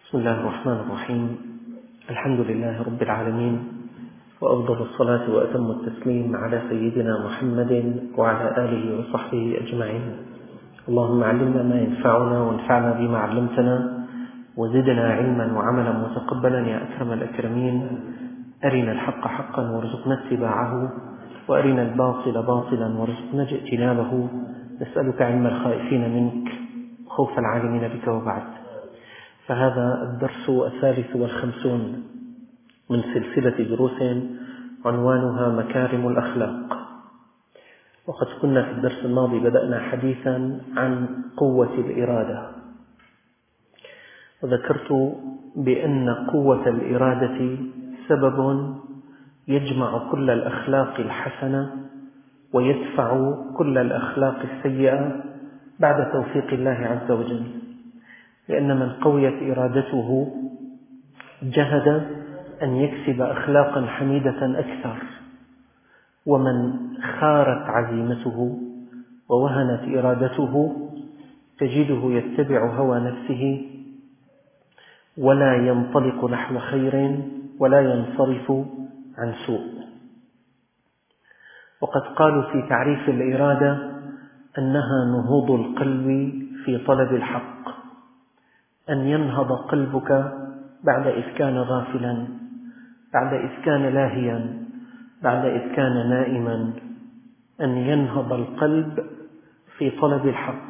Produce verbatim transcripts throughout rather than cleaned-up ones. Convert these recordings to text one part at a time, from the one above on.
بسم الله الرحمن الرحيم. الحمد لله رب العالمين، وأفضل الصلاة وأتم التسليم على سيدنا محمد وعلى آله وصحبه أجمعين. اللهم علمنا ما ينفعنا وانفعنا بما علمتنا وزدنا علما وعملا متقبلا يا أكرم الأكرمين. أرنا الحق حقا وارزقنا اتباعه، وأرنا الباطل باطلا وارزقنا اجتنابه. نسألك علم الخائفين منك خوف العالمين بك. وبعد، فهذا الدرس الثالث والخمسون من سلسلة دروس عنوانها مكارم الأخلاق. وقد كنا في الدرس الماضي بدأنا حديثا عن قوة الإرادة، وذكرت بأن قوة الإرادة سبب يجمع كل الأخلاق الحسنة ويدفع كل الأخلاق السيئة بعد توفيق الله عز وجل، لأن من قويت إرادته جهد أن يكسب أخلاقا حميدة أكثر، ومن خارت عزيمته ووهنت إرادته تجده يتبع هوى نفسه ولا ينطلق نحو خير ولا ينصرف عن سوء. وقد قالوا في تعريف الإرادة أنها نهوض القلب في طلب الحق، أن ينهض قلبك بعد إذ كان غافلا، بعد إذ كان لاهيا، بعد إذ كان نائما، أن ينهض القلب في طلب الحق.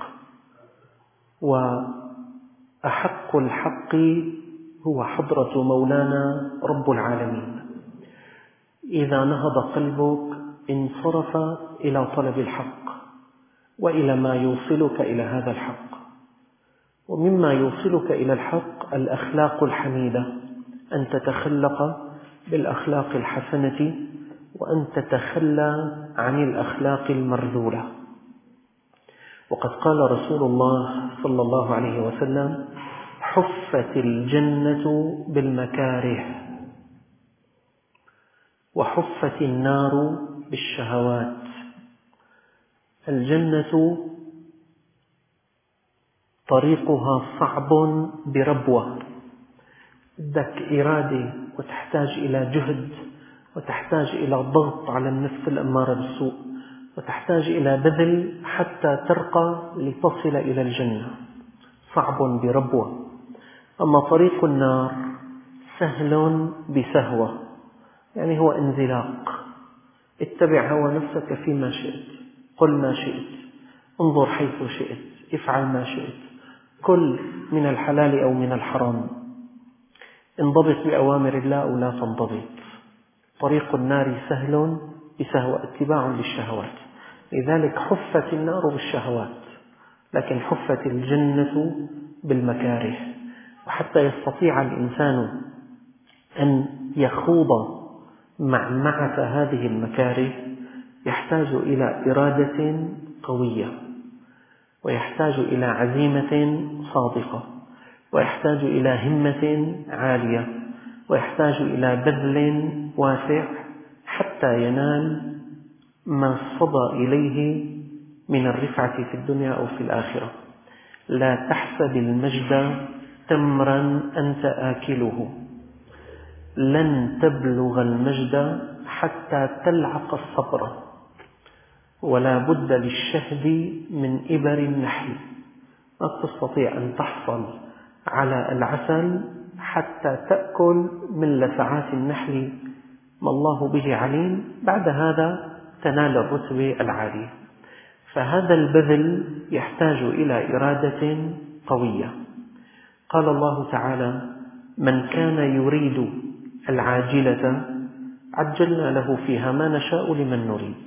وأحق الحق هو حضرة مولانا رب العالمين. إذا نهض قلبك انصرف إلى طلب الحق وإلى ما يوصلك إلى هذا الحق. ومما يوصلك إلى الحق الأخلاق الحميدة، أن تتخلق بالأخلاق الحسنة وأن تتخلى عن الأخلاق المرذولة. وقد قال رسول الله صلى الله عليه وسلم: حفت الجنة بالمكاره وحفت النار بالشهوات. الجنة طريقها صعب بربوة، بدك إرادة وتحتاج إلى جهد، وتحتاج إلى ضغط على النفس الأمارة بالسوء، وتحتاج إلى بذل حتى ترقى لتصل إلى الجنة. صعب بربوة. أما طريق النار سهل بسهوة، يعني هو انزلاق. اتبع هوى نفسك فيما شئت، قل ما شئت، انظر حيث شئت، افعل ما شئت، كل من الحلال أو من الحرام، انضبط بأوامر الله أو لا تنضبط. طريق النار سهل بسهوة، اتباع للشهوات. لذلك حفت النار بالشهوات، لكن حفت الجنة بالمكاره. وحتى يستطيع الإنسان أن يخوض معمعة هذه المكاره يحتاج إلى إرادة قوية، ويحتاج إلى عزيمة صادقة، ويحتاج إلى همة عالية، ويحتاج إلى بذل واسع حتى ينال ما صدى إليه من الرفعة في الدنيا أو في الآخرة. لا تحسب المجد تمرا أنت آكله، لن تبلغ المجد حتى تلعق الصبر، ولا بد للشهد من إبر النحل. ما تستطيع أن تحصل على العسل حتى تأكل من لسعات النحل ما الله به عليم، بعد هذا تنال الرتبة العالية. فهذا البذل يحتاج إلى إرادة قوية. قال الله تعالى: من كان يريد العاجلة عجلنا له فيها ما نشاء لمن نريد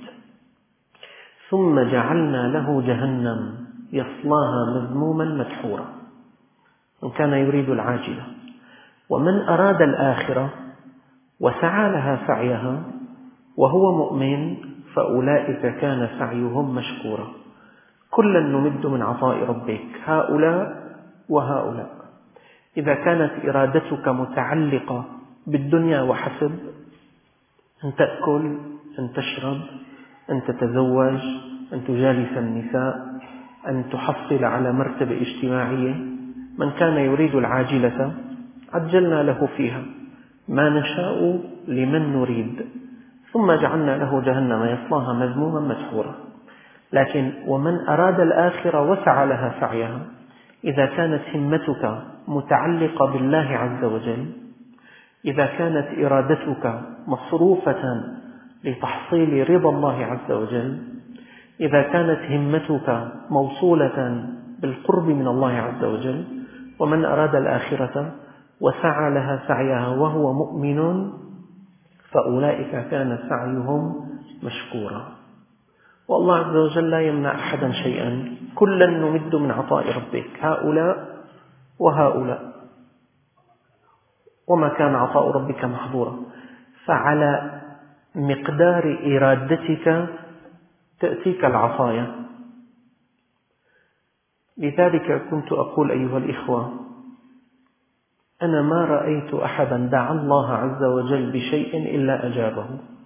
ثم جعلنا له جهنم يصلاها مذموما مدحورا. من كان يريد العاجلة. ومن أراد الآخرة وسعى لها سعيها وهو مؤمن فأولئك كان سعيهم مشكورا. كلا نمد من عطاء ربك هؤلاء وهؤلاء. إذا كانت إرادتك متعلقة بالدنيا وحسب، أن تأكل، أن تشرب، أن تتزوج، أن تجالس النساء، أن تحصل على مرتبة اجتماعية، من كان يريد العاجلة عجلنا له فيها ما نشاء لمن نريد ثم جعلنا له جهنم يصلاها مذموما مدحورا. لكن ومن أراد الآخرة وسعى لها سعيها، إذا كانت همتك متعلقة بالله عز وجل، إذا كانت إرادتك مصروفة لتحصيل رضا الله عز وجل، إذا كانت همتك موصولة بالقرب من الله عز وجل، ومن أراد الآخرة وسعى لها سعيها وهو مؤمن فأولئك كان سعيهم مشكورا. والله عز وجل لا يمنع أحدا شيئا، كلا نمد من عطاء ربك هؤلاء وهؤلاء، وما كان عطاء ربك محظورا. فعلى مقدار إرادتك تأتيك العطايا. لذلك كنت أقول أيها الإخوة، أنا ما رأيت أحدا دعا الله عز وجل بشيء إلا أجابه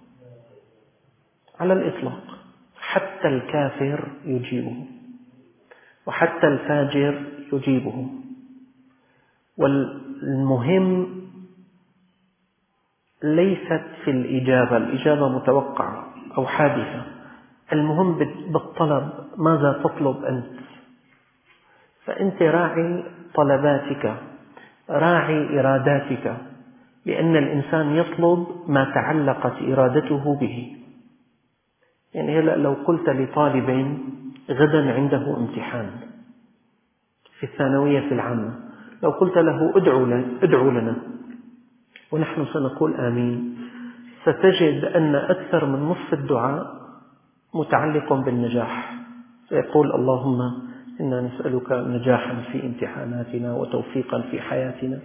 على الإطلاق. حتى الكافر يجيبه، وحتى الفاجر يجيبه. والمهم ليست في الإجابة، الإجابة متوقعة أو حادثة، المهم بالطلب، ماذا تطلب أنت؟ فأنت راعي طلباتك، راعي إراداتك، لأن الإنسان يطلب ما تعلقت إرادته به. يعني هلأ لو قلت لطالب غدا عنده امتحان في الثانوية في العامة، لو قلت له ادعو لنا, ادعو لنا ونحن سنقول آمين، ستجد أن أكثر من نصف الدعاء متعلق بالنجاح. سيقول اللهم إنا نسألك نجاحا في امتحاناتنا وتوفيقا في حياتنا.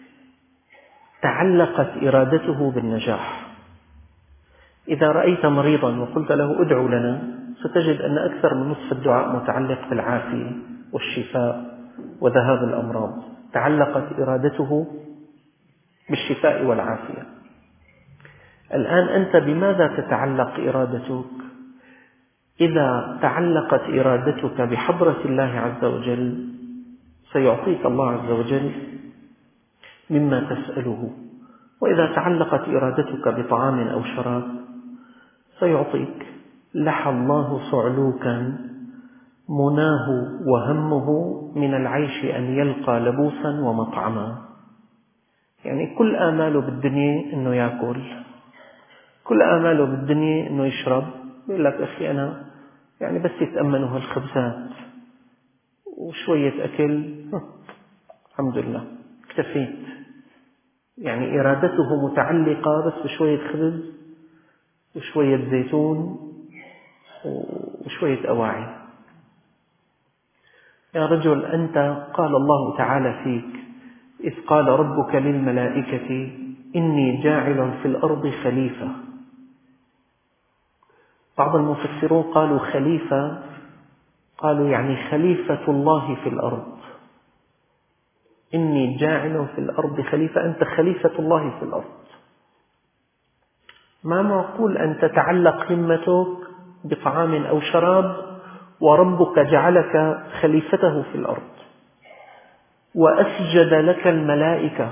تعلقت إرادته بالنجاح. إذا رأيت مريضا وقلت له ادعو لنا، ستجد أن أكثر من نصف الدعاء متعلق بالعافية والشفاء وذهاب الأمراض. تعلقت إرادته بالشفاء والعافية. الآن أنت بماذا تتعلق إرادتك؟ إذا تعلقت إرادتك بحضرة الله عز وجل سيعطيك الله عز وجل مما تسأله، وإذا تعلقت إرادتك بطعام أو شراب سيعطيك. لحى الله صعلوكا مناه وهمه من العيش أن يلقى لبوسا ومطعما. يعني كل آماله بالدنيا أنه يأكل، كل آماله بالدنيا أنه يشرب. يقول لك أخي أنا يعني بس يتأمنوا هالخبزات وشوية أكل الحمد لله اكتفيت. يعني إرادته متعلقة بس بشوية خبز وشوية زيتون وشوية أواعي. يا رجل أنت قال الله تعالى فيك إذ قال ربك للملائكة إني جاعل في الأرض خليفة. بعض المفسرون قالوا خليفة، قالوا يعني خليفة الله في الأرض. إني جاعل في الأرض خليفة، أنت خليفة الله في الأرض. ما معقول أن تتعلق همتك بطعام أو شراب وربك جعلك خليفته في الأرض وأسجد لك الملائكة.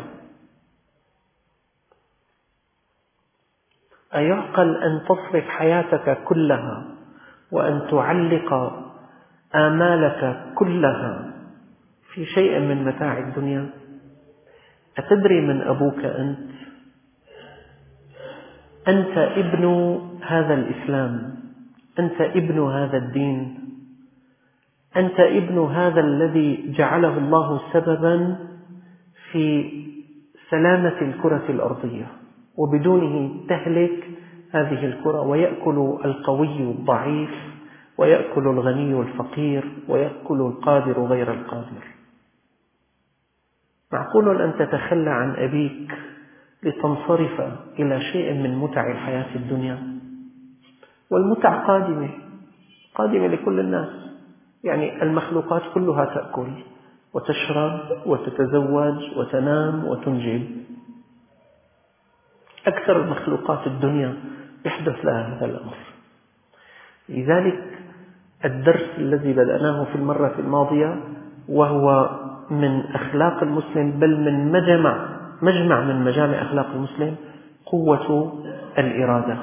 أيعقل أن تصرف حياتك كلها وأن تعلق آمالك كلها في شيء من متاع الدنيا؟ أتدري من أبوك أنت؟ أنت ابن هذا الإسلام، أنت ابن هذا الدين، أنت ابن هذا الذي جعله الله سببا في سلامة الكرة الأرضية، وبدونه تهلك هذه الكرة، ويأكل القوي الضعيف، ويأكل الغني الفقير، ويأكل القادر غير القادر. معقول أن تتخلى عن أبيك لتنصرف إلى شيء من متع الحياة الدنيا؟ والمتع قادمة قادمة لكل الناس. يعني المخلوقات كلها تأكل وتشرب وتتزوج وتنام وتنجب. أكثر مخلوقات الدنيا يحدث لها هذا الأمر. لذلك الدرس الذي بدأناه في المرة الماضية، وهو من أخلاق المسلم بل من مجمع مجمع من مجامع أخلاق المسلم قوة الإرادة.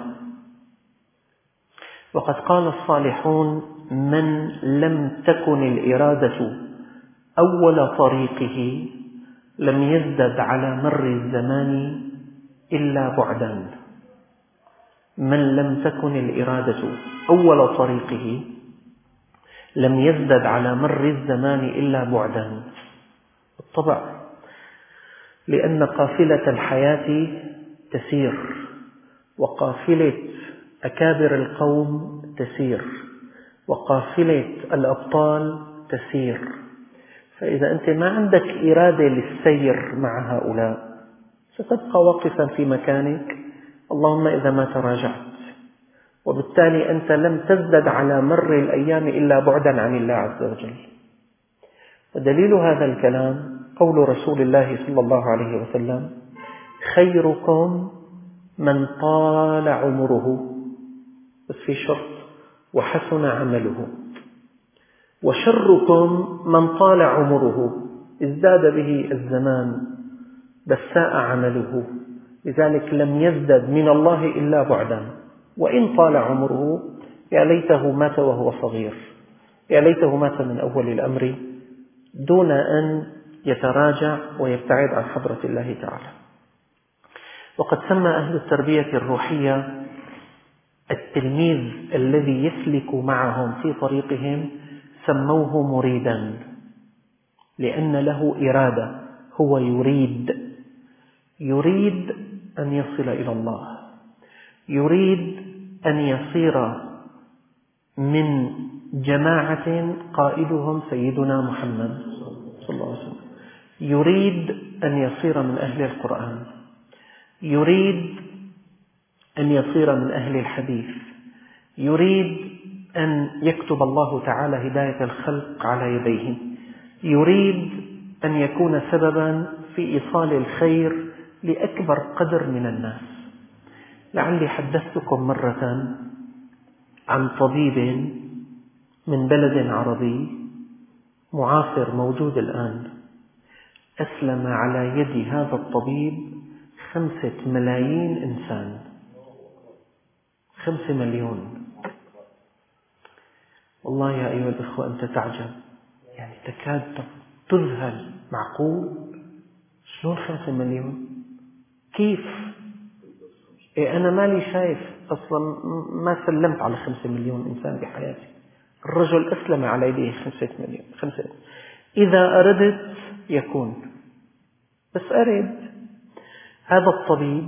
وقد قال الصالحون: من لم تكن الإرادة أول طريقه لم يزدد على مر الزمان إلا بعدا. من لم تكن الإرادة أول طريقه لم يزدد على مر الزمان إلا بعدا. بالطبع، لأن قافلة الحياة تسير، وقافلة أكابر القوم تسير، وقافلة الأبطال تسير. فإذا أنت ما عندك إرادة للسير مع هؤلاء ستبقى واقفا في مكانك، اللهم إذا ما تراجعت، وبالتالي أنت لم تزدد على مر الأيام إلا بعدا عن الله عز وجل. ودليل هذا الكلام قول رسول الله صلى الله عليه وسلم: خيركم من طال عمره، بس في شرط: وحسن عمله. وشركم من طال عمره، ازداد به الزمان بس ساء عمله، لذلك لم يزدد من الله إلا بعدا. وإن طال عمره يا ليته مات وهو صغير، يا ليته مات من أول الأمر دون أن يتراجع ويبتعد عن حضرة الله تعالى. وقد سمى أهل التربية الروحية التلميذ الذي يسلك معهم في طريقهم سموه مريدا، لأن له إرادة، هو يريد يريد أن يصل إلى الله، يريد أن يصير من جماعة قائدهم سيدنا محمد صلى الله عليه وسلم، يريد أن يصير من أهل القرآن، يريد أن يصير من أهل الحديث، يريد أن يكتب الله تعالى هداية الخلق على يديه، يريد أن يكون سببا في إيصال الخير لأكبر قدر من الناس. لعلي حدثتكم مرة عن طبيب من بلد عربي معاصر موجود الآن، أسلم على يد هذا الطبيب خمسة ملايين إنسان، خمسة مليون. والله يا أيها الأخوة أنت تعجب، يعني تكاد تذهل، معقول؟ شلون خمسة مليون؟ كيف؟ إيه أنا مالي شايف أصلا، ما سلمت على خمسة مليون إنسان بحياتي. الرجل أسلم على يديه خمسة مليون. خمسة. إذا أردت يكون، بس أرد. هذا الطبيب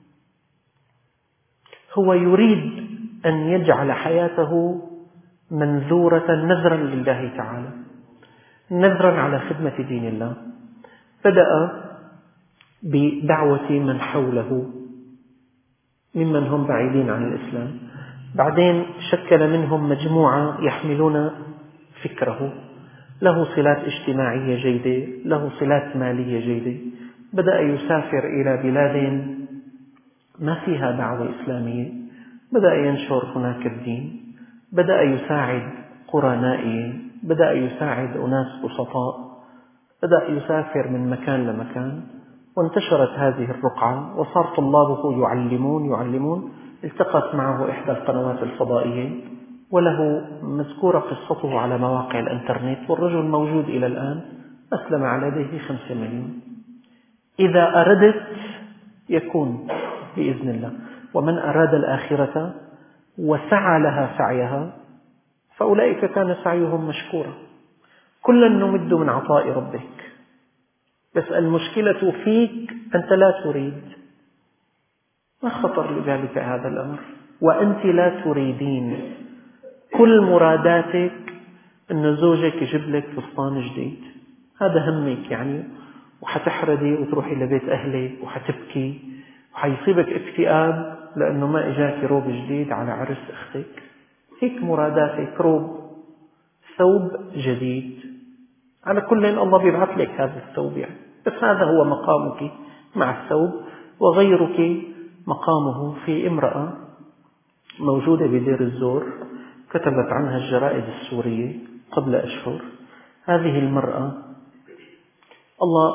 هو يريد أن يجعل حياته منذورة نذرا لله تعالى، نذرا على خدمة دين الله. بدأ بدعوة من حوله ممن هم بعيدين عن الإسلام، بعدين شكل منهم مجموعة يحملون فكره، له صلات اجتماعية جيدة، له صلات مالية جيدة. بدأ يسافر إلى بلاد ما فيها دعوة إسلامية، بدأ ينشر هناك الدين، بدأ يساعد قرى نائية، بدأ يساعد أناس بسطاء، بدأ يسافر من مكان لمكان، وانتشرت هذه الرقعة، وصار طلابه يعلمون يعلمون. التقت معه إحدى القنوات الفضائية، وله مذكورة قصته على مواقع الإنترنت، والرجل موجود إلى الآن، أسلم على يديه خمسة مليون. إذا أردت يكون بإذن الله. ومن أراد الآخرة وسعى لها سعيها فأولئك كان سعيهم مشكورا. كلا نمد من عطاء ربك، بس المشكلة فيك أنت لا تريد. ما خطر لذلك هذا الأمر وأنت لا تريدين؟ كل مراداتك أن زوجك يجيب لك فستان جديد، هذا همك يعني، وحتحردي وتروحي لبيت أهلك وحتبكي وحيصيبك اكتئاب لأنه ما إجاك روب جديد على عرس أختك. هيك مراداتك، روب، ثوب جديد. على كل الله بيبعث لك هذا الثوب يعني، بس هذا هو مقامك مع الثوب. وغيرك مقامه في امرأة موجودة بدير الزور، كتبت عنها الجرائد السورية قبل أشهر. هذه المرأة الله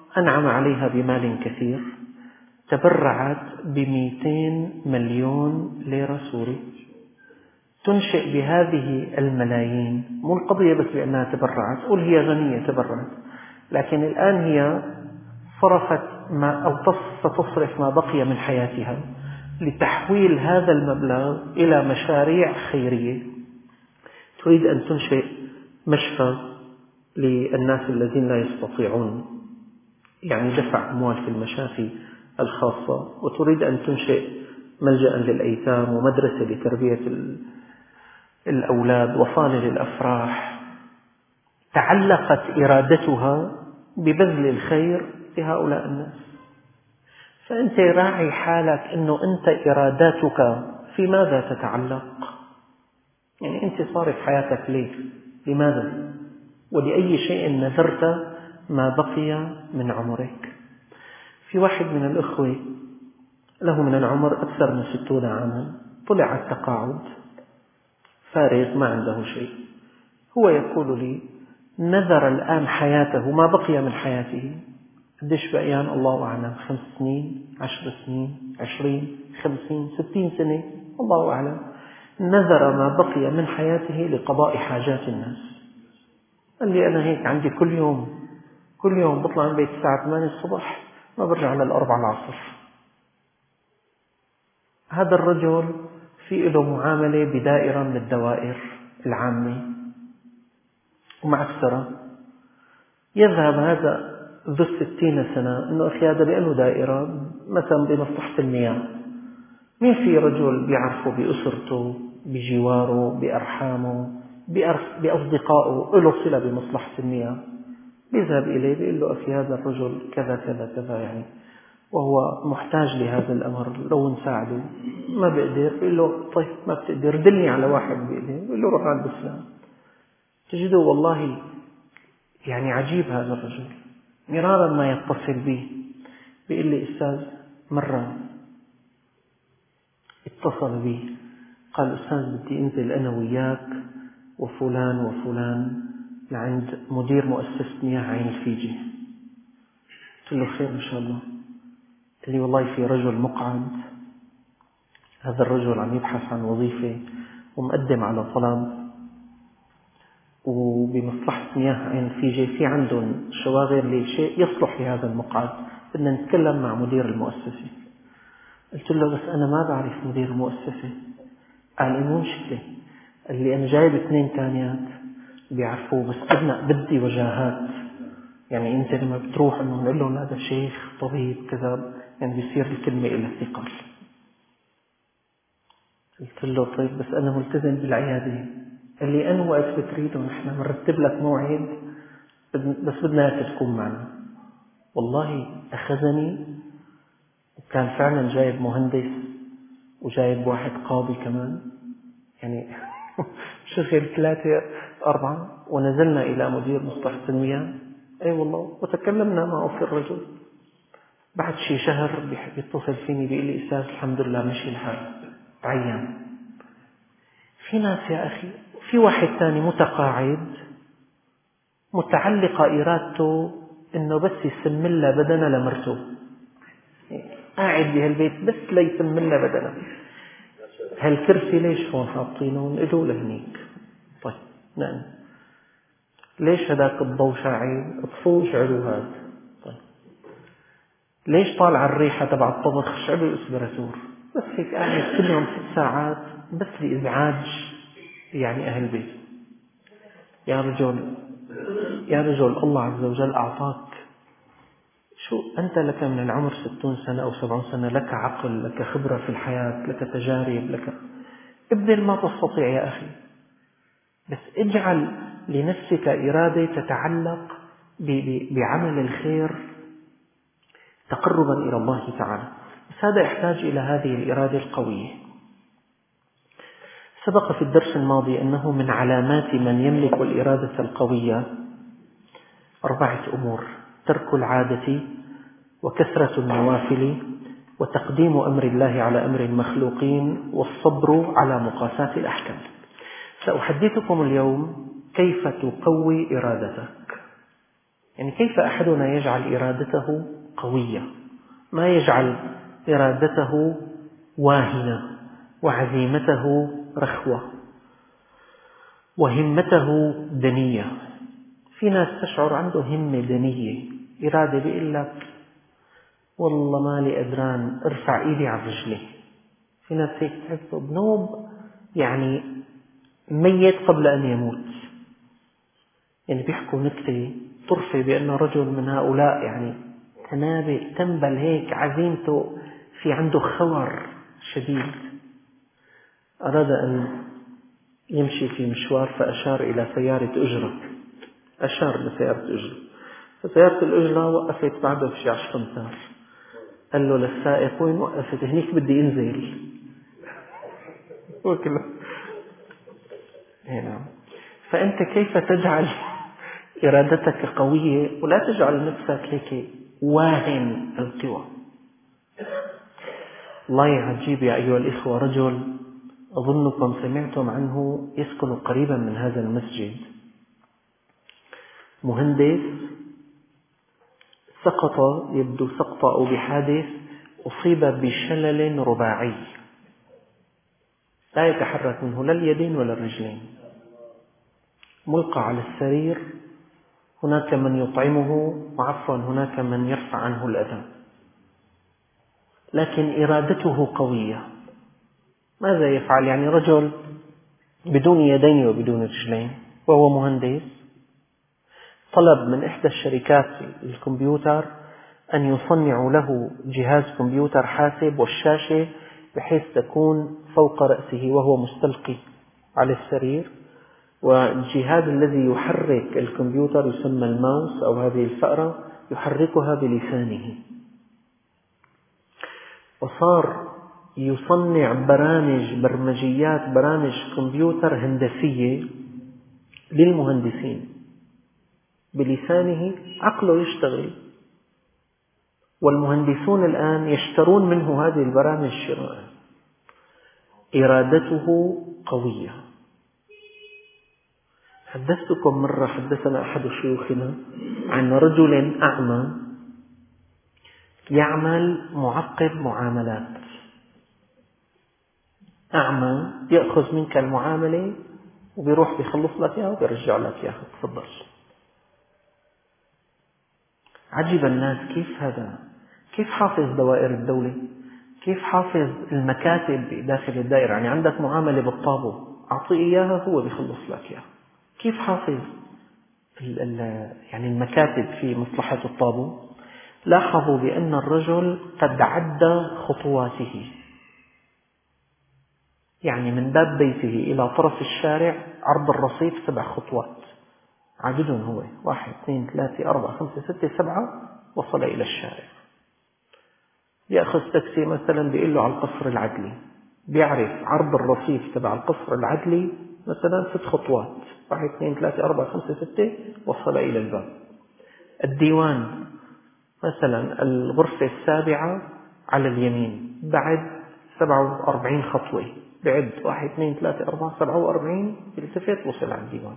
أنعم عليها بمال كثير، تبرعت بمئتين مليون ليرة سوري، تنشئ بهذه الملايين. مو القضية بس بأنها تبرعت، قل هي غنية تبرعت، لكن الآن هي صرفت ما أو ستصرف ما بقي من حياتها لتحويل هذا المبلغ إلى مشاريع خيرية. تريد أن تنشئ مشفى للناس الذين لا يستطيعون يعني دفع أموال في المشافي الخاصة، وتريد أن تنشئ ملجأ للأيتام ومدرسة لتربية الأولاد وصالة للأفراح. تعلقت إرادتها ببذل الخير لهؤلاء الناس. فأنت راعي حالك أنه أنت إراداتك في ماذا تتعلق؟ يعني أنت صارت حياتك ليه؟ لماذا؟ ولأي شيء نذرت ما بقي من عمرك؟ في واحد من الأخوة له من العمر أكثر من ستون عاما، طلع على التقاعد فارغ ما عنده شيء. هو يقول لي نذر الآن حياته ما بقي من حياته، قديش بقيان الله أعلم، خمس سنين، عشر سنين، عشرين، خمسين، ستين سنة، الله أعلم. نذر ما بقي من حياته لقضاء حاجات الناس. قال لي أنا هيك عندي كل يوم كل يوم بطلع من بيت الساعة ثمانية الصبح ما برجع للأربعة العصر. هذا الرجل في له معاملة بدائرة من الدوائر العامة ومعسرة. يذهب هذا ذو الستين سنة إنه أخي هذا بأنه دائرة مثلا بمصلحة المياه. مين في رجل بيعرفه بأسرته بجواره بأرحامه بأصدقائه له صلة بمصلحة المياه، بيذهب إليه بيقول له أخي هذا الرجل كذا كذا كذا يعني وهو محتاج لهذا الأمر لو نساعده. ما بقدر، بيقول له طيب ما بتقدر دلني على واحد بيقدر، بيقول له روح عند فلان. تجده والله يعني عجيب هذا الرجل. مرارا ما يتصل بي بيقول لي أستاذ، مرة اتصل بي قال أستاذ بدي أنزل أنا وياك وفلان وفلان لعند مدير مؤسسة مياه عين الفيجي. قلت له خير إن شاء الله. قال لي والله في رجل مقعد، هذا الرجل عم يبحث عن وظيفة ومقدم على طلب، وبمصلحة مياه عين الفيجي في عندهم شواغل لشيء يصلح لهذا المقعد، بدنا نتكلم مع مدير المؤسسة. قلت له بس أنا ما بعرف مدير المؤسسة. قال لي مو مشكلة، قال لي أنا جايب اثنين ثانيات بيعرفوه بس بدنا بدي وجاهات، يعني أنت لما بتروح إنه نقول لهم هذا شيخ طبيب كذا يعني بيصير الكلمة إلى ثقل. قلت له طيب بس أنا ملتزم بالعيادة. قال لي أنا وقت بتريده نحن مرتب لك موعد بس بدنا إياك تكون معنا. والله أخذني، وكان فعلا جايب مهندس وجايب واحد قاضي كمان، يعني شغل ثلاثة أربعة، ونزلنا إلى مدير مصلحة المياه. أي والله، وتكلمنا معه في الرجل. بعد شي شهر بيتصل فيني بيقول لي أستاذ الحمد لله مشي الحال تعين. في ناس يا أخي، في واحد ثاني متقاعد متعلقة إرادته إنه بس يسم لها بدنه لمرته، قاعد بهالبيت بس ليسم لها بدنه. هالكرسي ليش هون حاطينه؟ نقلوا لهنيك. طيب نعم، ليش هذاك الضوء شاعل؟ اطفوه شعلوا هذا. طيب ليش طالع الريحة تبع الطبخ؟ شعلوا الاسبراتور. بس هيك قاعد كل يوم ست ساعات بس لإزعاج يعني أهل البيت. يا رجل يا رجل الله عز وجل أعطاك شو أنت لك من العمر ستون سنة أو سبعون سنة، لك عقل، لك خبرة في الحياة، لك تجارب، لك ابذل ما تستطيع يا أخي، بس اجعل لنفسك إرادة تتعلق بعمل الخير تقربا إلى الله تعالى. بس هذا يحتاج إلى هذه الإرادة القوية. سبق في الدرس الماضي أنه من علامات من يملك الإرادة القوية أربعة أمور: ترك العادة، وكثرة النوافل، وتقديم أمر الله على أمر المخلوقين، والصبر على مقاساة الأحكام. سأحدثكم اليوم كيف تقوي إرادتك. يعني كيف أحدنا يجعل إرادته قوية، ما يجعل إرادته واهنة وعزيمته رخوة وهمته دنية؟ في ناس تشعر عنده همة دنية، إرادة، بيقول لك والله مالي قدران ارفع إيدي على رجلي. في ناس هيك تحسه بنوب يعني ميت قبل أن يموت. يعني بيحكوا نكتة طرفة بأن رجل من هؤلاء يعني تنابئ تنبل هيك، عزيمته في عنده خور شديد. أراد أن يمشي في مشوار فأشار إلى سيارة أجرة، أشار لسيارة أجرة، فسيارة الأجرة وقفت بعده بشي عشر أمتار. قال له للسائق وين وقفت؟ هنيك بدي انزل. وكله هنا. فأنت كيف تجعل إرادتك قوية ولا تجعل نفسك هيك واهن القوى؟ الله عجيب يا أيها الإخوة. رجل أظنكم سمعتم عنه يسكن قريبا من هذا المسجد، مهندس، سقط يبدو سقط أو بحادث، أصيب بشلل رباعي لا يتحرك منه لا اليدين ولا الرجلين، ملقى على السرير، هناك من يطعمه وعفوا هناك من يرفع عنه الأذى، لكن إرادته قوية. ماذا يفعل؟ يعني رجل بدون يدين وبدون رجلين وهو مهندس، طلب من إحدى الشركات الكمبيوتر أن يصنعوا له جهاز كمبيوتر حاسب والشاشة بحيث تكون فوق رأسه وهو مستلقي على السرير، والجهاز الذي يحرك الكمبيوتر يسمى الماوس أو هذه الفأرة يحركها بلسانه. وصار يصنع برامج برمجيات برامج كمبيوتر هندسية للمهندسين بلسانه، عقله يشتغل، والمهندسون الآن يشترون منه هذه البرامج شراء. إرادته قوية. حدثتكم مرة، حدثنا أحد شيوخنا عن رجل أعمى يعمل معقب معاملات. أعمى يأخذ منك المعاملة وبيروح بيخلص لك إياها وبيرجع لك إياها، تفضل. عجب الناس، كيف هذا؟ كيف حافظ دوائر الدولة؟ كيف حافظ المكاتب داخل الدائرة؟ يعني عندك معاملة بالطابو، أعطيه إياها هو بيخلص لك إياها. كيف حافظ يعني المكاتب في مصلحة الطابو؟ لاحظوا بأن الرجل قد عد خطواته، يعني من باب بيته إلى طرف الشارع عرض الرصيف سبع خطوات، عددهم هو واحد اثنين ثلاثة أربعة خمسة ستة سبعة، وصل إلى الشارع. يأخذ تاكسي مثلا بيقول له على القصر العدلي، بيعرف عرض الرصيف تبع القصر العدلي مثلا ست خطوات، واحد اثنين ثلاثة أربعة خمسة ستة، وصل إلى الباب. الديوان مثلا الغرفة السابعة على اليمين، بعد سبعة وأربعين خطوة، بعد واحد اثنين ثلاثة أربعة سبعة وأربعين، يلتفت وصل على الديوان.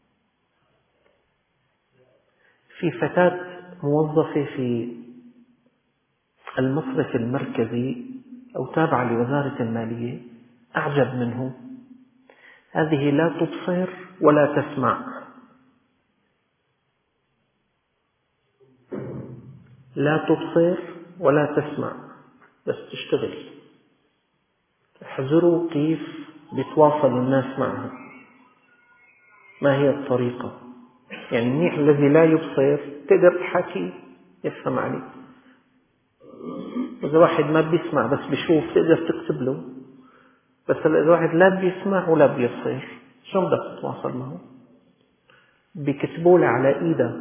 في فتاة موظفة في المصرف المركزي أو تابعة لوزارة المالية، أعجب منه، هذه لا تبصر ولا تسمع، لا تبصر ولا تسمع، بس تشتغل. احذروا كيف بيتواصل الناس معها، ما هي الطريقة. يعني منيح الذي لا يبصر تقدر تحكي يفهم عليك، إذا واحد ما بيسمع بس بيشوف تقدر تكتب له، بس إذا واحد لا بيسمع ولا بيبصر شو بدك تتواصل معه؟ بيكتبوا له على إيده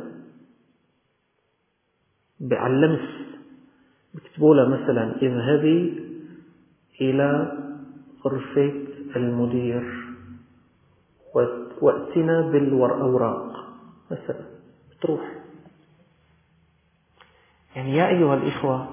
على اللمس، بيكتبوا له مثلا اذهبي إلى غرفة المدير وأتنا بالأوراق مثلا، بتروح. يعني يا أيها الإخوة،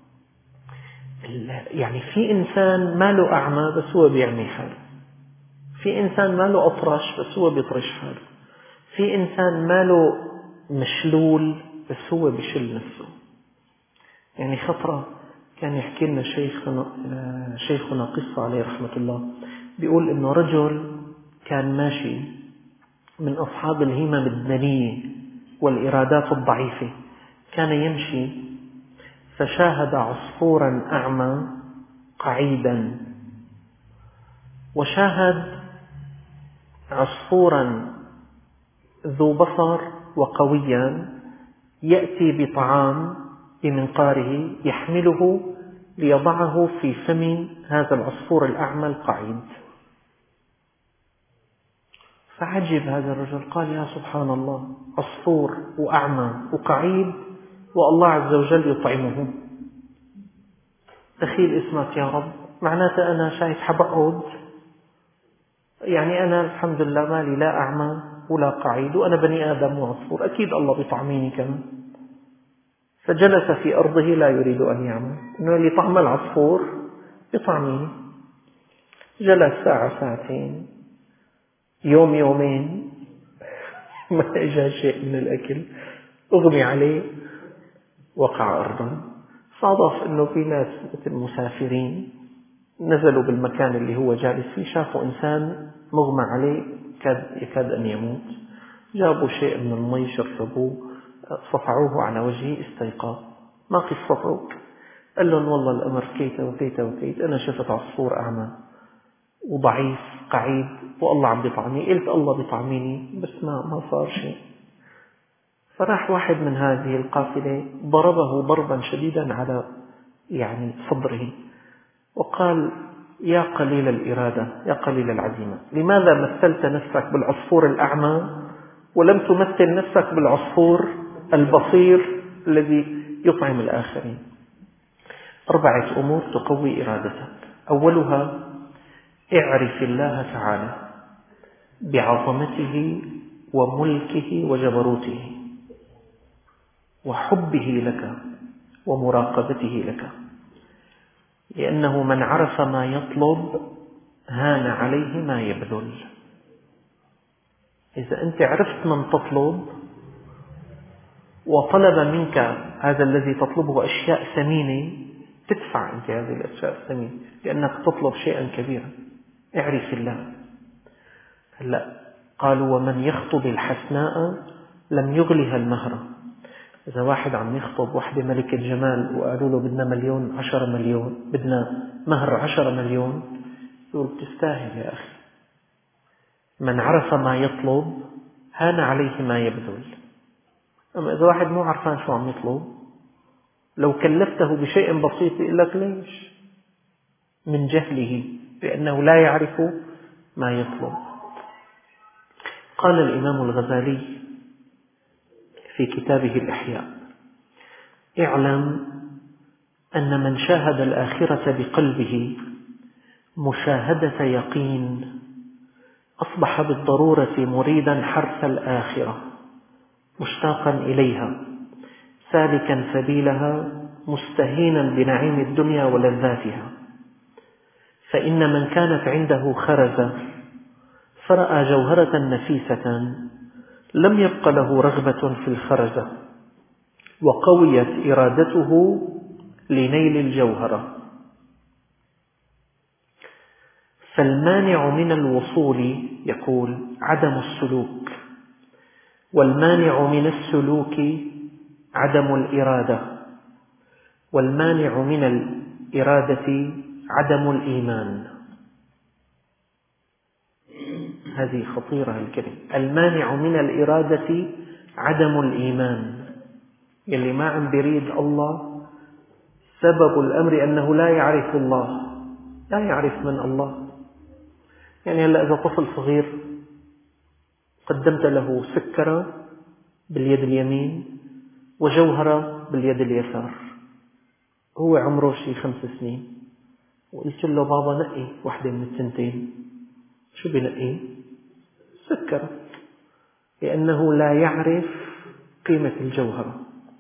يعني في إنسان ما له أعمى بس هو بيعمي حاله، في إنسان ما له أطرش بس هو بيطرش حاله، في إنسان ما له مشلول بس هو بشل نفسه. يعني خطرة كان يحكي لنا شيخنا, شيخنا قصة عليه رحمة الله، بيقول إنه رجل كان ماشي من أصحاب الهمم الدنية والإرادات الضعيفة، كان يمشي فشاهد عصفورا أعمى قعيدا، وشاهد عصفورا ذو بصر وقويا يأتي بطعام بمنقاره يحمله ليضعه في فم هذا العصفور الأعمى القعيد. فعجب هذا الرجل، قال يا سبحان الله، عصفور وأعمى وقعيد والله عز وجل يطعمه. دخيل اسمك يا رب، معناته أنا شايف حبقعد، يعني أنا الحمد لله مالي لا أعمى ولا قعيد وأنا بني آدم وعصفور، أكيد الله بيطعميني كمان. فجلس في أرضه لا يريد أن يعمل، إنه اللي طعم العصفور بطعميني. جلس ساعة ساعتين يوم يومين ما إجا شيء من الأكل، أغمي عليه وقع أرضا. صادف أنه في ناس مثل مسافرين نزلوا بالمكان اللي هو جالس فيه، شافوا إنسان مغمى عليه يكاد أن يموت، جابوا شيء من المي شربوه، صفعوه على وجهه، استيقظ. ما قصته؟ قال لهم والله الأمر كيت وكيت وكيت، أنا شفت عصفور أعمى وضعيف قعيد والله عم بيطعمني، قلت الله بيطعميني بس ما ما صار شيء. فراح واحد من هذه القافلة ضربه ضربا شديدا على يعني صدره وقال يا قليل الإرادة يا قليل العزيمة، لماذا مثلت نفسك بالعصفور الأعمى ولم تمثل نفسك بالعصفور البصير الذي يطعم الآخرين؟ أربعة أمور تقوي إرادتك. أولها اعرف الله تعالى بعظمته وملكه وجبروته وحبه لك ومراقبته لك، لأنه من عرف ما يطلب هان عليه ما يبذل. إذا أنت عرفت من تطلب وطلب منك هذا الذي تطلبه أشياء ثمينة، تدفع أنت هذه الأشياء الثمينة لأنك تطلب شيئا كبيرا. اعرف الله. هلا قالوا ومن يخطب الحسناء لم يغلها المهر. إذا واحد عم يخطب وحدة ملكة جمال وقالوا له بدنا مليون عشرة مليون، بدنا مهر عشرة مليون، يقول تستاهل يا أخي. من عرف ما يطلب هان عليه ما يبذل. أما إذا واحد مو عرفان شو عم يطلب، لو كلفته بشيء بسيط يقول لك ليش؟ من جهله، لأنه لا يعرف ما يطلب. قال الإمام الغزالي في كتابه الإحياء: اعلم أن من شاهد الآخرة بقلبه مشاهدة يقين أصبح بالضرورة مريدا حرث الآخرة، مشتاقا إليها، سالكا سبيلها، مستهينا بنعيم الدنيا ولذاتها. فإن من كانت عنده خرزة فرأى جوهرة نفيسة لم يبق له رغبة في الخرزة، وقويت إرادته لنيل الجوهرة. فالمانع من الوصول يقول عدم السلوك، والمانع من السلوك عدم الإرادة، والمانع من الإرادة عدم الإيمان. هذه خطيرة الكلمة، المانع من الإرادة عدم الإيمان. يلي ما عم بريد الله سبب الأمر أنه لا يعرف الله، لا يعرف من الله. يعني هلأ إذا طفل صغير قدمت له سكرة باليد اليمين وجوهرة باليد اليسار، هو عمره شي خمس سنين، وقلت له بابا نقي واحدة من التنتين، شو بنقي؟ سكرة، لأنه لا يعرف قيمة الجوهرة،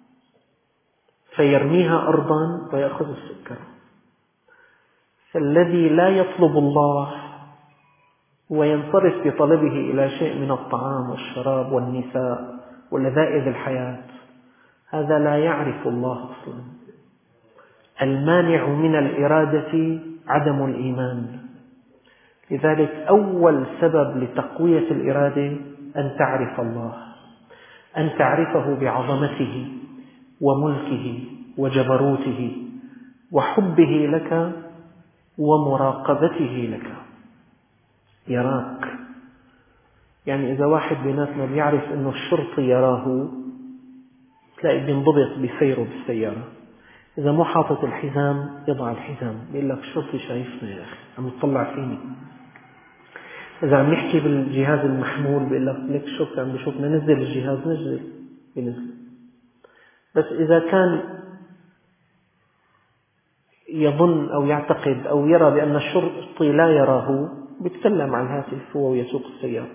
فيرميها أرضا ويأخذ السكرة. فالذي لا يطلب الله وينصرف بطلبه إلى شيء من الطعام والشراب والنساء ولذائذ الحياة، هذا لا يعرف الله أصلا. المانع من الإرادة عدم الإيمان. لذلك أول سبب لتقوية الإرادة أن تعرف الله، أن تعرفه بعظمته وملكه وجبروته وحبه لك ومراقبته لك. يراك. يعني إذا واحد بيناتنا بيعرف أنه الشرطي يراه، تلاقي بينضبط بسيره بالسيارة. إذا مو حاطط الحزام يضع الحزام، بيقول لك الشرطي شايفنا يا أخي، عم يطلع فيني. إذا عم يحكي بالجهاز المحمول بيقول لك ليك الشرطي عم بيشوفنا، نزل الجهاز، نزل بنزل. بس إذا كان يظن أو يعتقد أو يرى بأن الشرطي لا يراه، بيتكلم عن الهاتف هو ويسوق السيارة.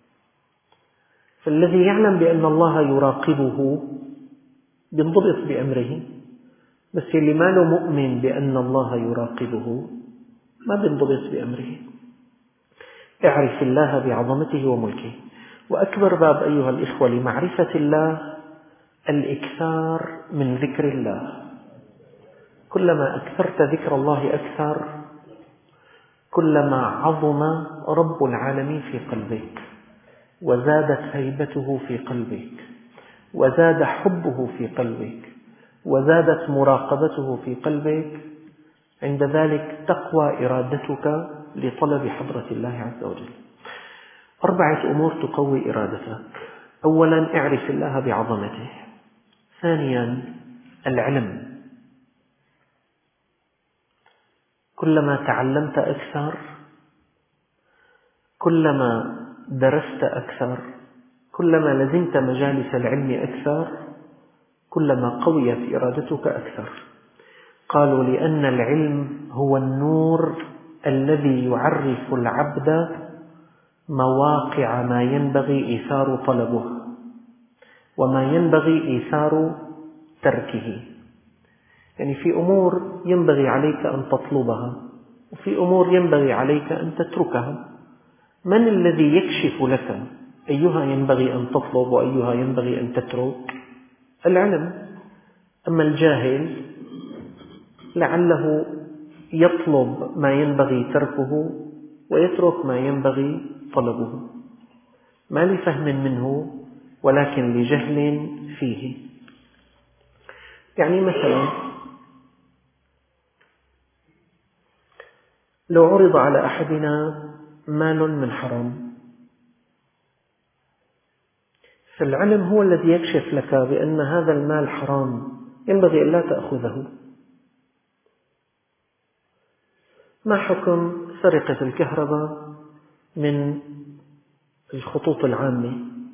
فالذي يعلم بأن الله يراقبه بينضبط بأمره، بس اللي ما له مؤمن بأن الله يراقبه ما بينضبط بأمره. اعرف الله بعظمته وملكه. وأكبر باب أيها الإخوة لمعرفة الله الإكثار من ذكر الله. كلما أكثرت ذكر الله أكثر، كلما عظم رب العالمين في قلبك، وزادت هيبته في قلبك، وزاد حبه في قلبك، وزادت مراقبته في قلبك. عند ذلك تقوى إرادتك لطلب حضرة الله عز وجل. أربعة أمور تقوي إرادتك. أولا، اعرف الله بعظمته. ثانيا، العلم. كلما تعلمت أكثر، كلما درست أكثر، كلما لزمت مجالس العلم أكثر، كلما قويت إرادتك أكثر. قالوا لأن العلم هو النور الذي يعرف العبد مواقع ما ينبغي إيثار طلبه وما ينبغي إيثار تركه. يعني في أمور ينبغي عليك أن تطلبها، وفي أمور ينبغي عليك أن تتركها. من الذي يكشف لك أيها ينبغي أن تطلب وأيها ينبغي أن تترك؟ العلم. أما الجاهل لعله يطلب ما ينبغي تركه ويترك ما ينبغي طلبه، ما لفهم منه ولكن لجهل فيه. يعني مثلا لو عرض على أحدنا مال من حرام، فالعلم هو الذي يكشف لك بأن هذا المال حرام، ينبغي أن لا تأخذه. ما حكم سرقة الكهرباء من الخطوط العامة؟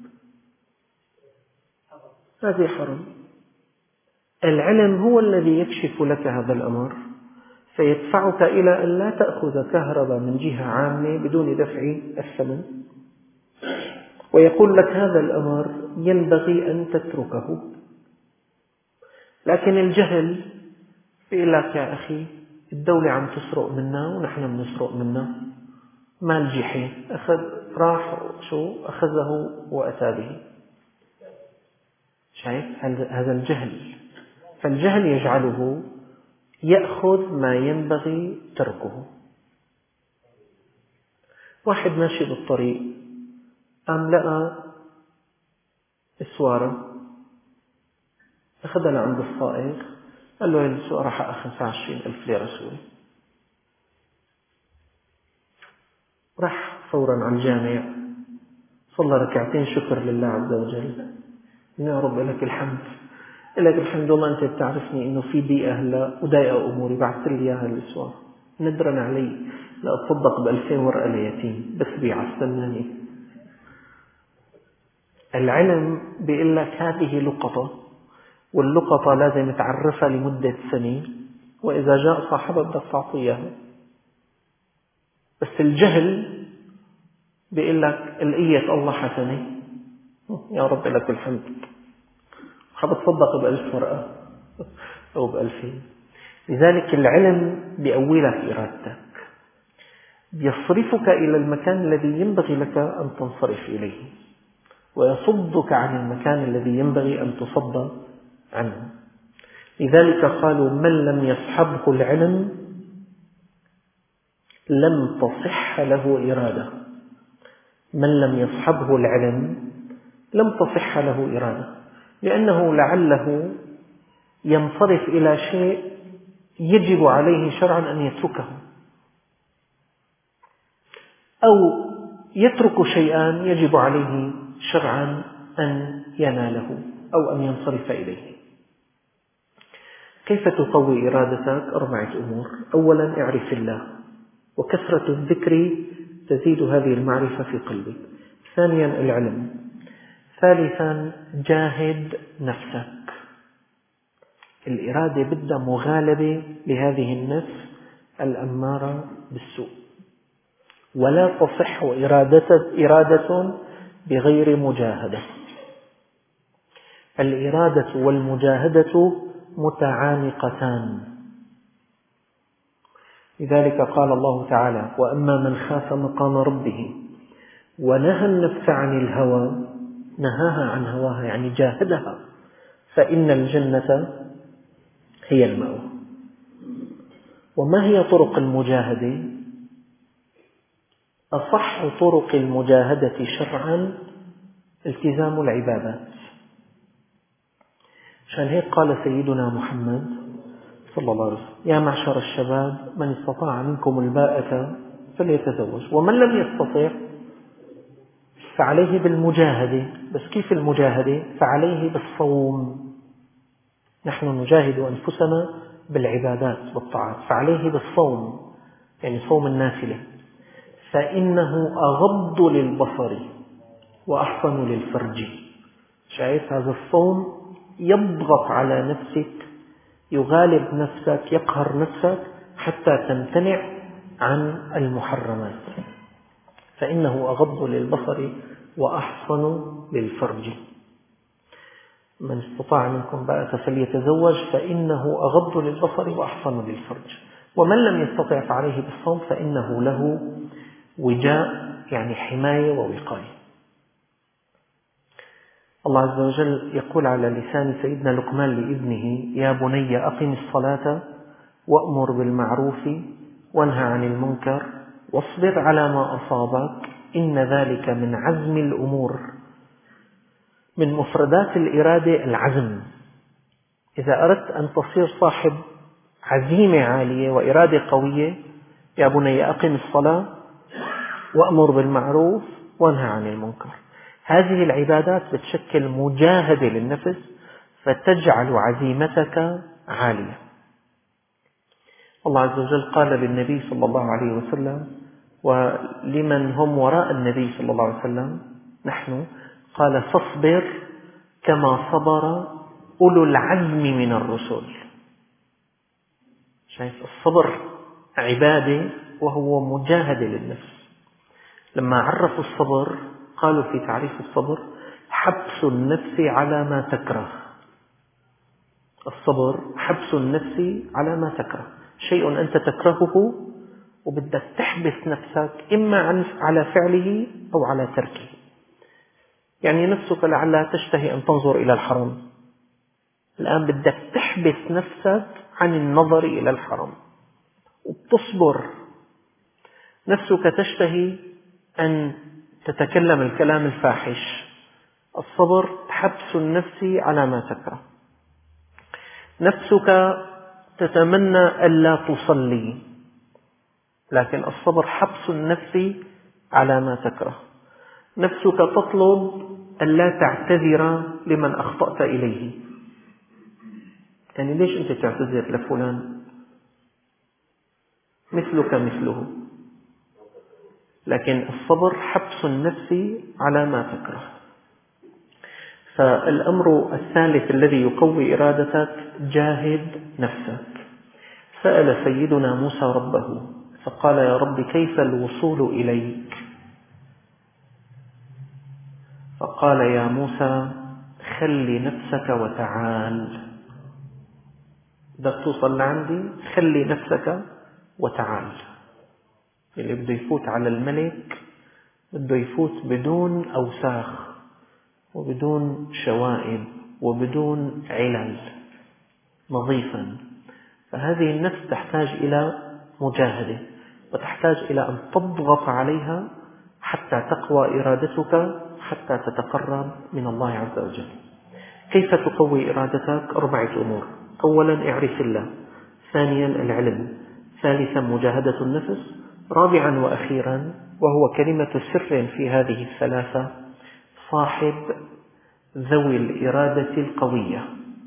هذه حرام. العلم هو الذي يكشف لك هذا الأمر، فيدفعك إلى أن لا تأخذ كهرباء من جهة عامة بدون دفع الثمن، ويقول لك هذا الأمر ينبغي أن تتركه. لكن الجهل بيقول لك يا أخي الدولة عم تسرق منا ونحن بنسرق منا، مال جحي، أخذ راح شو أخذه وأتى به. شايف هذا الجهل؟ فالجهل يجعله يأخذ ما ينبغي تركه. واحد ماشي بالطريق قام لقى إسوارة، أخذها لعند السائق، قال له هذه السوارة راح أخذ عشرين ألف ليرة سوري. راح فورا على الجامع، صلى ركعتين شكر لله عز وجل، يا رب لك الحمد، لك الحمد والله أنت بتعرفني إنه في ضيقة هلا وضايقة أموري، بعثت لي إياها الإسوار، ندرا علي لأتصدق بألفين ورقة ليتيم، بس بيع استناني. العلم بيقول لك هذه لقطة، واللقطة لازم تعرفها لمدة سنة، وإذا جاء صاحبها بدك تعطيها. بس الجهل بيقول لك القية الله حسنة، يا رب لك الحمد، حبتصدق بألف ورقة أو بألفين. لذلك العلم بيقوي لك إرادتك، بيصرفك إلى المكان الذي ينبغي لك أن تنصرف إليه. ويصدك عن المكان الذي ينبغي أن تصد عنه. لذلك قالوا من لم يصحبه العلم لم تصح له إرادة. من لم يصحبه العلم لم تصح له إرادة، لأنه لعله ينصرف إلى شيء يجب عليه شرعا أن يتركه، أو يترك شيئا يجب عليه شرعا أن يناله أو أن ينصرف إليه. كيف تقوي إرادتك؟ أربعة أمور. أولا اعرف الله، وكثرة الذكر تزيد هذه المعرفة في قلبك. ثانيا العلم. ثالثا جاهد نفسك. الإرادة بدها مغالبة لهذه النفس الأمارة بالسوء، ولا تصح إرادة, إرادة بغير مجاهدة. الإرادة والمجاهدة متعانقتان. لذلك قال الله تعالى وأما من خاف مقام ربه ونهى النفس عن الهوى، نهاها عن هواها يعني جاهدها، فإن الجنة هي المأوى. وما هي طرق المجاهدة؟ أصح طرق المجاهدة شرعا التزام العبادات. عشان هيك قال سيدنا محمد صلى الله عليه وسلم يا معشر الشباب من استطاع منكم الباءة فليتزوج، ومن لم يستطع فعليه بالمجاهدة. بس كيف المجاهدة؟ فعليه بالصوم. نحن نجاهد أنفسنا بالعبادات والطاعات، فعليه بالصوم، يعني صوم النافلة، فإنه أغض للبصر وأحصن للفرج. شايف هذا الصوم يضغط على نفسك، يغالب نفسك، يقهر نفسك حتى تمتنع عن المحرمات، فإنه أغض للبصر وأحصن للفرج. من استطاع منكم باءة فليتزوج فإنه أغض للبصر وأحصن للفرج. ومن لم يستطع فعليه بالصوم فإنه له وجاء، يعني حماية ووقاية. الله عز وجل يقول على لسان سيدنا لقمان لابنه يا بني أقم الصلاة وأمر بالمعروف وانهى عن المنكر واصبر على ما أصابك إن ذلك من عزم الأمور. من مفردات الإرادة العزم. إذا أردت أن تصير صاحب عزيمة عالية وإرادة قوية، يا بني أقم الصلاة وأمر بالمعروف وانهى عن المنكر. هذه العبادات بتشكل مجاهدة للنفس فتجعل عزيمتك عالية. الله عز وجل قال للنبي صلى الله عليه وسلم ولمن هم وراء النبي صلى الله عليه وسلم نحن، قال فاصبر كما صبر أولو العزم من الرسل. شايف الصبر عبادة وهو مجاهدة للنفس. لما عرفوا الصبر قالوا في تعريف الصبر حبس النفس على ما تكره. الصبر حبس النفس على ما تكره، شيء أنت تكرهه وبدك تحبس نفسك إما على فعله أو على تركه. يعني نفسك لعلها تشتهي أن تنظر إلى الحرام، الآن بدك تحبس نفسك عن النظر إلى الحرام وبتصبر. نفسك تشتهي أن تتكلم الكلام الفاحش، الصبر حبس النفس على ما تكره. نفسك تتمنى ألا تصلي، لكن الصبر حبس النفس على ما تكره. نفسك تطلب ألا تعتذر لمن أخطأت إليه، يعني ليش أنت تعتذر لفلان مثلك مثله، لكن الصبر حبس النفس على ما تكره. فالأمر الثالث الذي يقوي إرادتك جاهد نفسك. سأل سيدنا موسى ربه فقال يا رب كيف الوصول إليك؟ فقال يا موسى خلي نفسك وتعال. بدك توصل لعندي خلي نفسك وتعال. اللي بده يفوت على الملك بده يفوت بدون أوساخ، وبدون شوائب وبدون علل، نظيفا. فهذه النفس تحتاج إلى مجاهدة، وتحتاج إلى أن تضغط عليها حتى تقوى إرادتك، حتى تتقرب من الله عز وجل. كيف تقوي إرادتك؟ أربعة أمور. أولا اعرف الله، ثانيا العلم، ثالثا مجاهدة النفس، رابعا وأخيرا وهو كلمة سر في هذه الثلاثة، صاحب ذوي الإرادة القوية.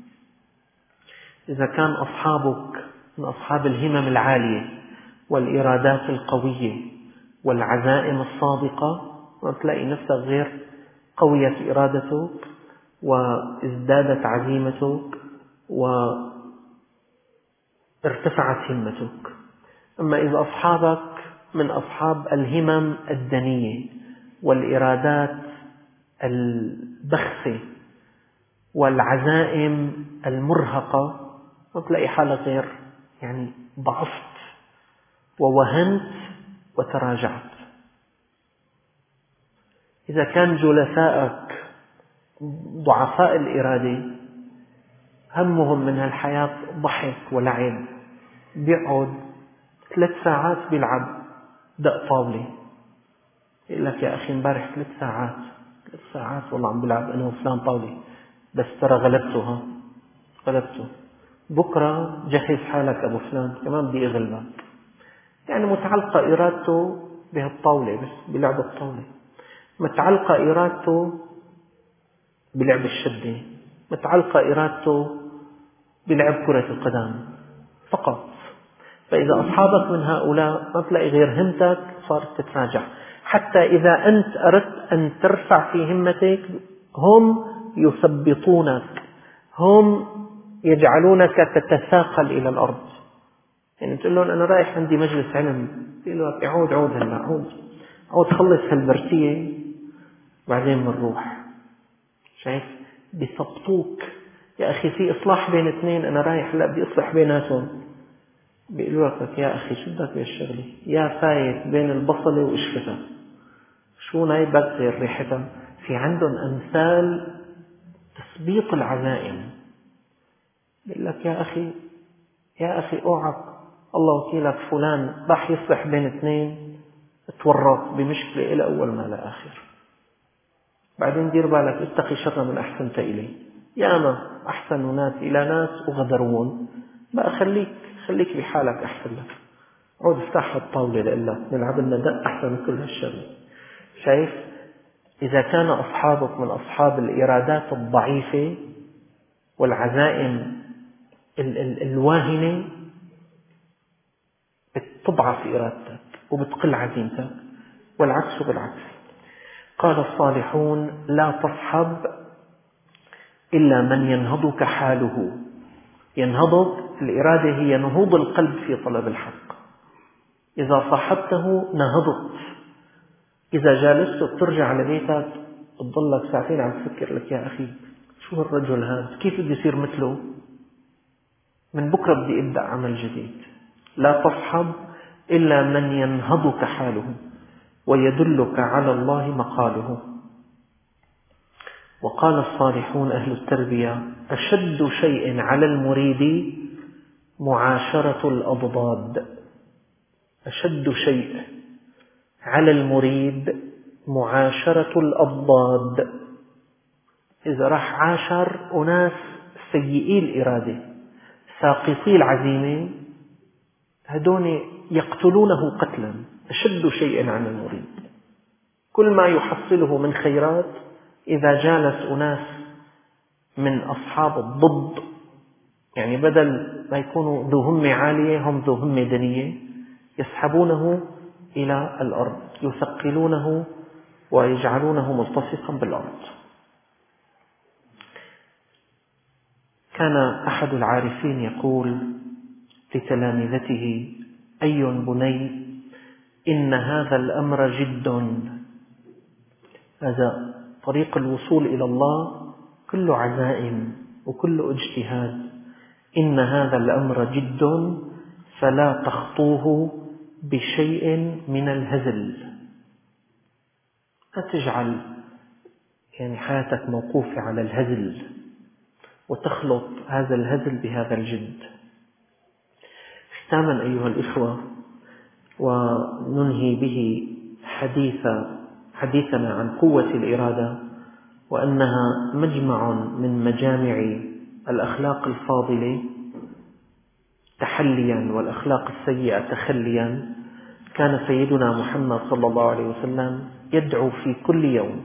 إذا كان أصحابك من أصحاب الهمم العالية والإرادات القوية والعزائم الصادقة، تلاقي نفسك غير قويت إرادتك وازدادت عزيمتك وارتفعت همتك. أما إذا أصحابك من أصحاب الهمم الدنية والإرادات البخسة والعزائم المرهقة، تلاقي حالك غير، يعني ضعفت ووهنت وتراجعت. إذا كان جلسائك ضعفاء الإرادة همهم من هالحياة ضحك ولعب، بيقعد ثلاث ساعات بيلعب دق طاولة، يقول لك يا أخي امبارح ثلاث ساعات ثلاث ساعات والله عم بيلعب أنا وفلان طاولة، بس ترى غلبته، ها غلبته، بكرة جهز حالك أبو فلان كمان بدي أغلبك. يعني متعلقة إرادته بهالطاولة، بس بلعب الطاولة، متعلقة إرادته بلعب الشدة، متعلقة إرادته بلعب كرة القدم فقط. فإذا أصحابك من هؤلاء ما تلاقي غير همتك صارت تتراجع. حتى إذا أنت أردت أن ترفع في همتك هم يثبطونك، هم يجعلونك تتثاقل إلى الأرض. يعني تقول لهم أنا رايح عندي مجلس علم، يقول لك عود عود هلا عود عود خلص هالبرسية بعدين بنروح. شايف؟ بيثبطوك. يا أخي في إصلاح بين اثنين، أنا رايح هلا بدي أصلح بيناتهم، بيقولوا لك يا أخي شو بدك بهالشغلة، يا فايت بين البصلة وقشفتها، شو ناي بغير ريحتها. في عندهم أمثال تثبيط العزائم. بيقول لك يا أخي يا أخي اوعك الله وكيلك فلان راح يصلح بين اثنين، تورط بمشكلة إلى أول ما لا آخر. بعدين دير بالك اتقي شر من أحسنت إليه، ياما أحسن ناس إلى ناس وغدرون، بقى خليك خليك بحالك أحسن لك، عود افتح الطاولة لإلا نلعب لنا دق أحسن من كل هالشر. شايف؟ إذا كان أصحابك من أصحاب الإرادات الضعيفة والعزائم ال- ال- الواهنة، بتضعف إرادتك وبتقل عزيمتك، والعكس بالعكس. قال الصالحون لا تصحب إلا من ينهضك حاله. ينهضك الإرادة هي نهوض القلب في طلب الحق. إذا صاحبته نهضت، إذا جالسته بترجع لبيتك بتضلك ساعتين عم تفكر لك يا أخي شو الرجل هذا، كيف بدي يصير مثله، من بكرة بدي أبدأ عمل جديد. لا تصحب إلا من ينهضك حاله ويدلك على الله مقاله. وقال الصالحون أهل التربية أشد شيء على المريد معاشرة الأضداد. أشد شيء على المريد معاشرة الأضداد. إذا راح عاشر أناس سيئي الإرادة ساقطي العزيمة، هدون يقتلونه قتلا. أشد شيء عن المريد، كل ما يحصله من خيرات إذا جالس أناس من أصحاب الضد، يعني بدل ما يكونوا ذو همة عالية هم ذو همة دنية، يسحبونه إلى الأرض، يثقلونه ويجعلونه ملتصقا بالأرض. كان أحد العارفين يقول لتلامذته أي بني إن هذا الأمر جد، هذا طريق الوصول إلى الله كل عزائم وكل اجتهاد، إن هذا الأمر جد فلا تخطوه بشيء من الهزل. لا تجعل يعني حياتك موقوفة على الهزل، وتخلط هذا الهزل بهذا الجد. ختاما أيها الإخوة، وننهي به حديث حديثنا عن قوة الإرادة، وأنها مجمع من مجامع الأخلاق الفاضلة تحليا والأخلاق السيئة تخليا. كان سيدنا محمد صلى الله عليه وسلم يدعو في كل يوم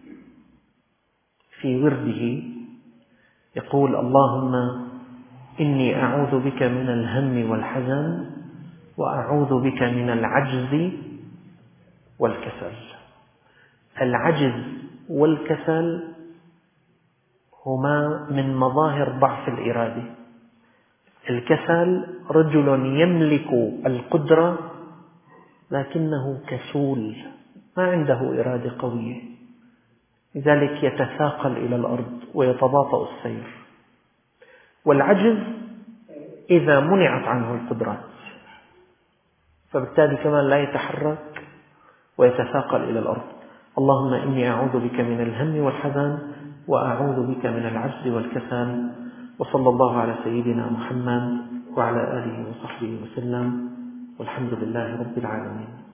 في ورده يقول: اللهم إني أعوذ بك من الهم والحزن، وأعوذ بك من العجز والكسل. العجز والكسل هما من مظاهر ضعف الإرادة. الكسل رجل يملك القدرة لكنه كسول، ما عنده إرادة قوية، لذلك يتثاقل إلى الأرض ويتباطأ السير. والعجز إذا منعت عنه القدرات، فبالتالي كمان لا يتحرك ويتثاقل إلى الأرض. اللهم إني أعوذ بك من الهم والحزن، وأعوذ بك من العجز والكسل. وصلى الله على سيدنا محمد وعلى آله وصحبه وسلم، والحمد لله رب العالمين.